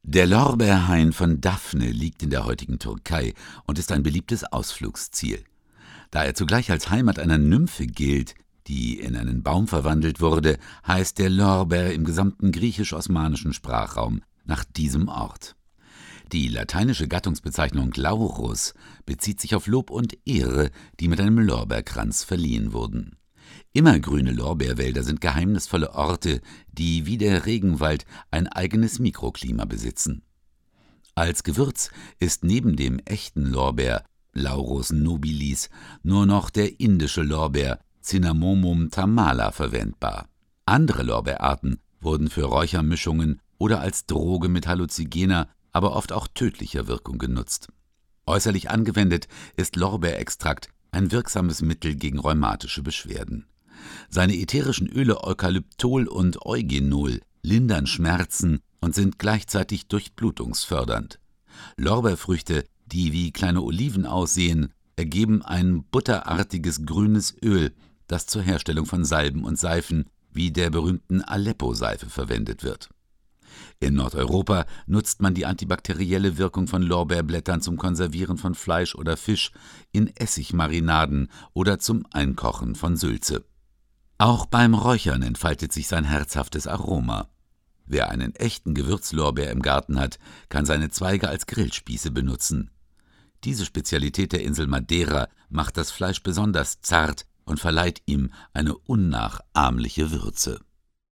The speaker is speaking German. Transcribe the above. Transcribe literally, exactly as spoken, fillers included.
Der Lorbeerhain von Daphne liegt in der heutigen Türkei und ist ein beliebtes Ausflugsziel. Da er zugleich als Heimat einer Nymphe gilt, die in einen Baum verwandelt wurde, heißt der Lorbeer im gesamten griechisch-osmanischen Sprachraum nach diesem Ort. Die lateinische Gattungsbezeichnung Laurus bezieht sich auf Lob und Ehre, die mit einem Lorbeerkranz verliehen wurden. Immergrüne Lorbeerwälder sind geheimnisvolle Orte, die wie der Regenwald ein eigenes Mikroklima besitzen. Als Gewürz ist neben dem echten Lorbeer Laurus nobilis nur noch der indische Lorbeer Cinnamomum tamala verwendbar. Andere Lorbeerarten wurden für Räuchermischungen oder als Droge mit halluzinogener, aber oft auch tödlicher Wirkung genutzt. Äußerlich angewendet ist Lorbeerextrakt ein wirksames Mittel gegen rheumatische Beschwerden. Seine ätherischen Öle Eukalyptol und Eugenol lindern Schmerzen und sind gleichzeitig durchblutungsfördernd. Lorbeerfrüchte, die wie kleine Oliven aussehen, ergeben ein butterartiges grünes Öl, das zur Herstellung von Salben und Seifen wie der berühmten Aleppo-Seife verwendet wird. In Nordeuropa nutzt man die antibakterielle Wirkung von Lorbeerblättern zum Konservieren von Fleisch oder Fisch, in Essigmarinaden oder zum Einkochen von Sülze. Auch beim Räuchern entfaltet sich sein herzhaftes Aroma. Wer einen echten Gewürzlorbeer im Garten hat, kann seine Zweige als Grillspieße benutzen. Diese Spezialität der Insel Madeira macht das Fleisch besonders zart und verleiht ihm eine unnachahmliche Würze.